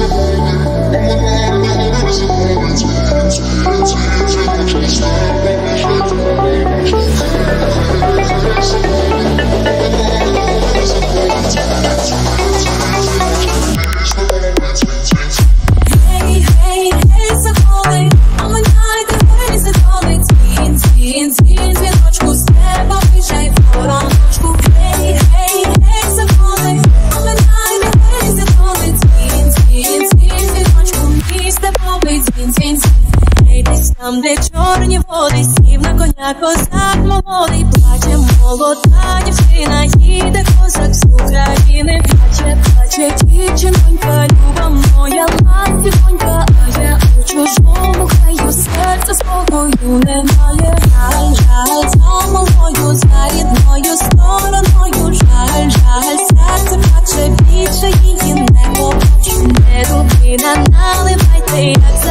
Там, де чорні води, сів на коня козак молодий, плаче молода дівчина, їде козак з України. Плаче, плаче дівчинонька, люба моя ластівонька, а я у чужому краю, серце спокою немає. Жаль, жаль, за малою, за рідною стороною, жаль, жаль, серце плаче, більше її не побачу. Не дубина, наливайте, як